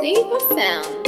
Diva sound.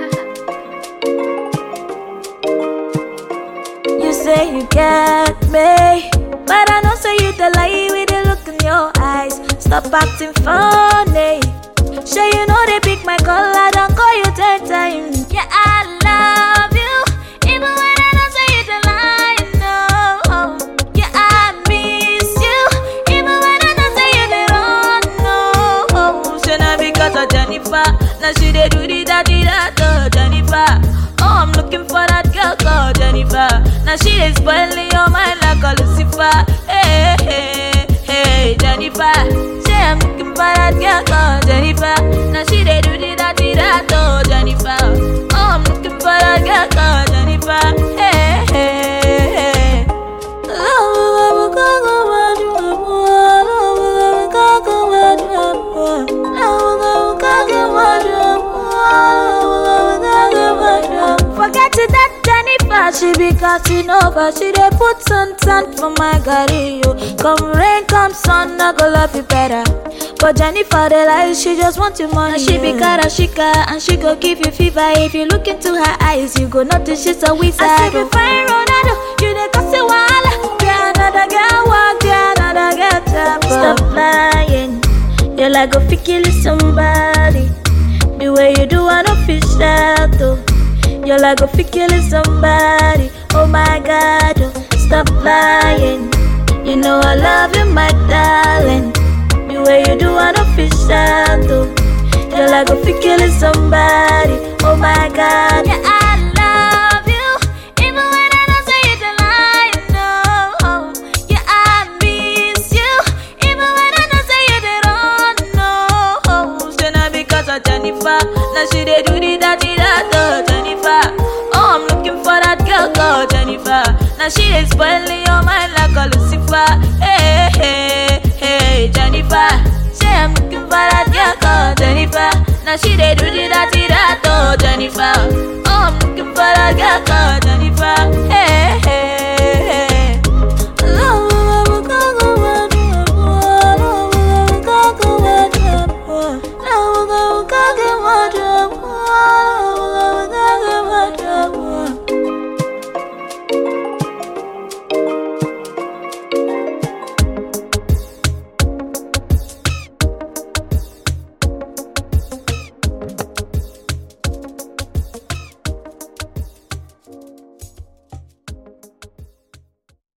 You say you get me, but I know say you the lie with the look in your eyes. Stop acting funny. Sure you know they pick my call, I don't call you 10 times. Yeah, I love you, even when I don't say you the lie. No, yeah, I miss you, even when I don't say you the wrong. No, should not because of Jennifer. Now she they do the that, oh Jennifer. Oh, I'm looking for that girl called Jennifer. Now she is spoiling your mind like a Lucifer. Hey, hey, hey, Jennifer. Say I'm looking for that girl called Jennifer. Now she they do the that, oh Jennifer. Oh, I'm looking for that girl called Jennifer. Hey, hey, hey. Forget it that Jennifer, she be cutting over. She dey put sun for my gari, yo. Come rain, come sun, I go love you better. But Jennifer, the lie, she just want your money. And she be karashika, and she go give you fever. If you look into her eyes, you go notice she's a wizard. I say, fine Ronaldo, you dey cause a wala. Yeah, another girl walk, yeah, another girl tap. Stop lying, you like go fi kill somebody. The way you do, I don't fish out, though. You're like a fi killing somebody. Oh my God, oh, stop lying. You know I love you, my darling. The way you do, I don't fish out, though. You're like a fi killing somebody. Oh my God, yeah, I love you, even when I don't say it a lie. No, yeah, I miss you, even when I don't say it at all. No, should not because of Jennifer. Now she they do the that, oh Jennifer. Oh, I'm looking for that girl called Jennifer. Now she is spoiling your mind like a Lucifer. Hey, hey, hey, Jennifer. Say I'm looking for that girl called Jennifer. Now she they do the that, oh Jennifer. Oh, I'm looking for that girl called Jennifer. Hey,